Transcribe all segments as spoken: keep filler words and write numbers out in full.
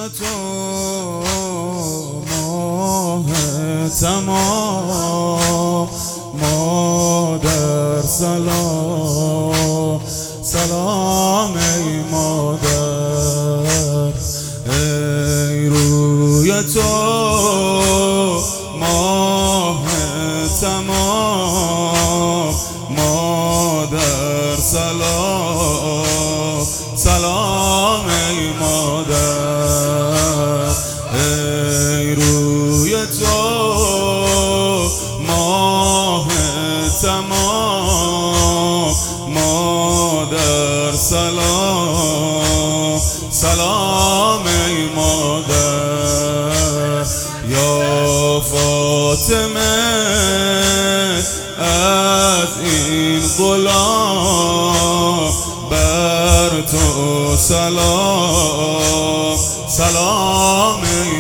تو ماه تمام، مادر سلام سلام ای مادر. ای روی تو ماه تمام، مادر سلام سلام ای مادر. ای روی تو ماه تمام، مادر سلام سلام ای مادر. یا فاطمه از این غلام بر تو سلام سلام ای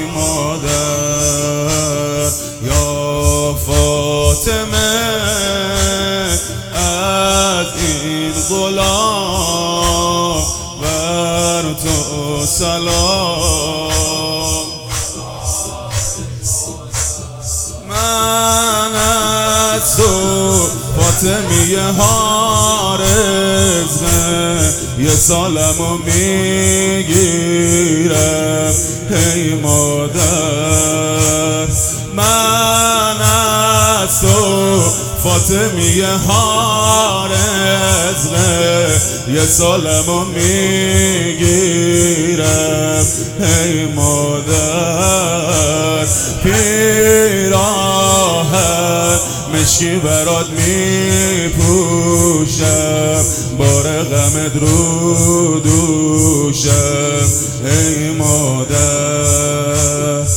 مادر. یا فاطمه از این غلام بر تو سلام. من از تو فاطمیه ها رزمه یه سالمو میگیرم ای مادر. من از تو فاطمیه ها رزمه یه سالمو میگیرم ای مادر. پیراهن مشکی برات میپوشم، بار غمت رو دوشم ای مادر.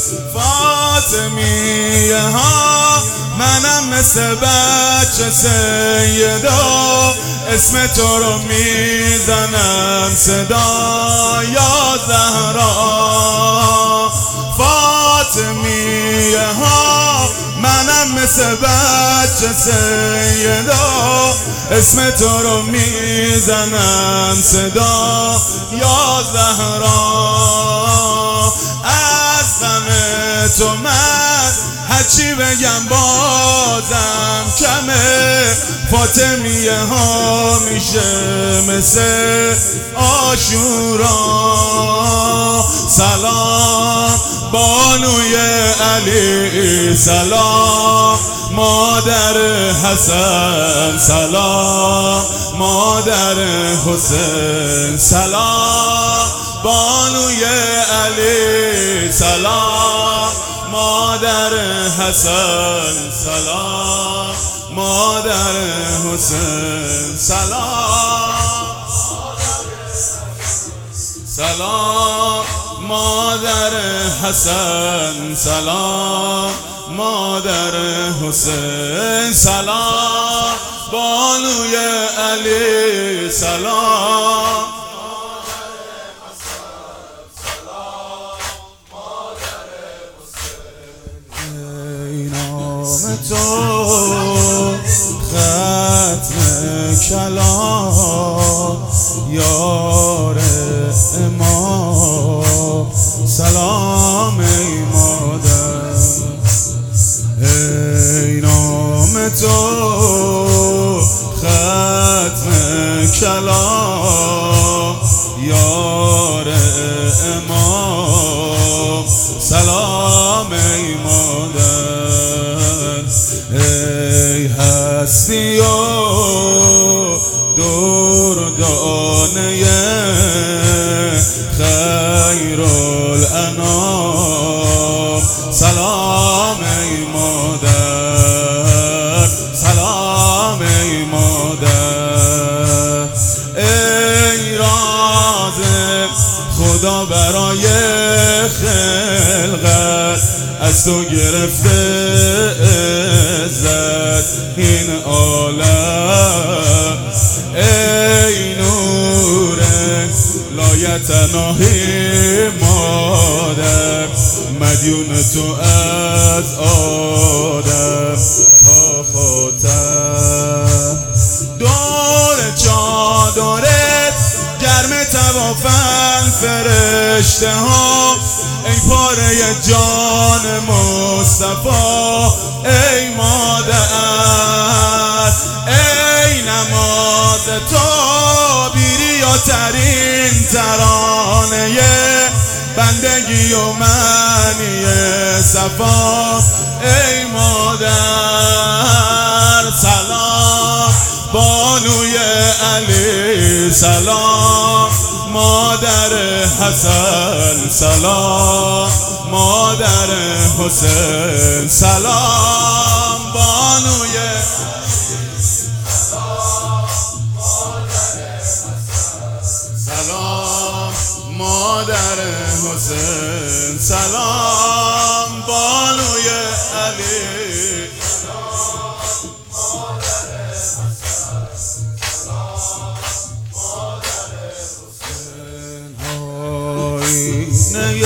فاطمیه ها منم مثل بچه سیدا، اسم تو رو میزنم صدا یا زهرا. فاطمیه ها منم مثل بچه سیدا، اسم تو رو میزنم صدا یا زهرا. از غم تو من هرچی بگم بازم کمه، فاطمیه ها میشه مثل عاشورا. سلام بانوی علی، سلام مادر حسن، سلام مادر حسین. سلام بانوی علی، سلام مادر حسن، سلام مادر حسین. سلام سلام مادر حسن، سلام مادر حسین. سلام بانوی علی، سلام تو ختم کلام یار امام، سلام ای مادر. ای نام تو ختم کلام یار امام، سلام ای مادر. ای هستی و دردانه خیر الانام، سلام ای مادر، سلام ای مادر. ای راز خدا برای خلقت، از تو گرفته عزت این عالم. ای نور لایتناهی مادر، مدیون تو از آدم تا خاتم. دور چادرت گرم توافن فرشته ها، ای پاره جان مصطفی، ای مادر، ای نماز تو بیریاترین ترانه بندگی و معنی صفا، ای مادر. سلام بانوی علی، سلام مادر حسن، سلام مادر حسین، سلام بانوی سلام مادر حسین، سلام بانوی علی. آینه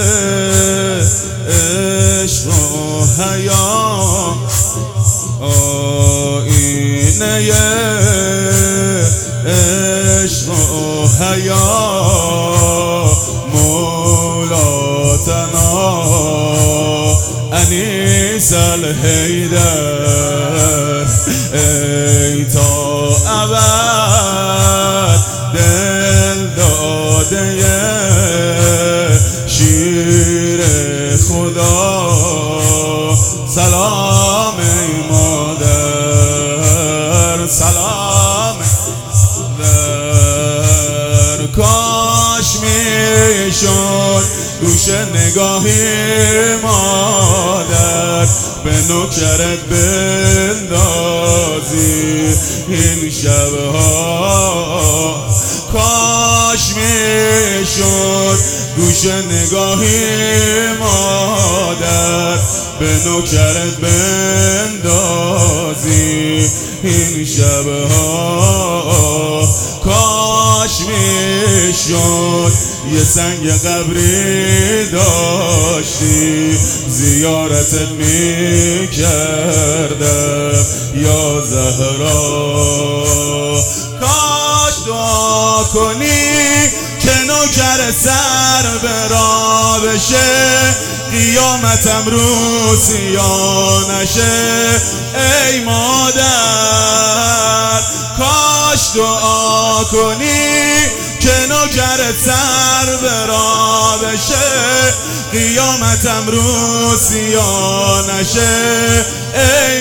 عشق و حیا، آینه عشق و حیا، مولاتنا انیس الحیدر، ای تا ابد دل داده شیر خدا، سلام ای مادر، سلام در. کاش میشد گوش نگاهی مادر به نوکرت بندازی این شبها، کاش میشد گوش نگاهی مادر به نوکرت بندازی این شبها، کاش میشد یه سنگ قبری داشتی زیارتت میکردم یا زهرا، کاش دعا کنی که نوکر سر به راه بشه قیامتم روسیا نشه، ای مادر. کاش دعا کنی که نوکر سر به راه بشه قیامتم روسیا نشه، ای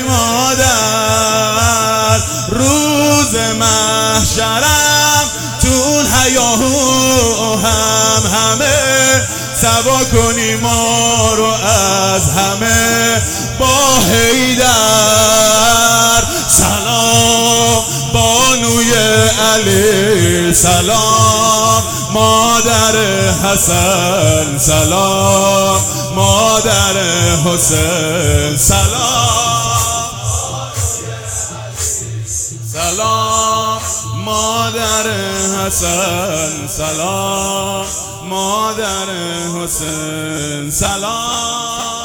مادر. روز محشرم تون حیاهو هم همه سوا کنی ما رو از همه با حیدر، سلام بانوی علی، سلام مادر حسن، سلام مادر حسین، سلام سلام مادر حسن، سلام مادر حسین، سلام.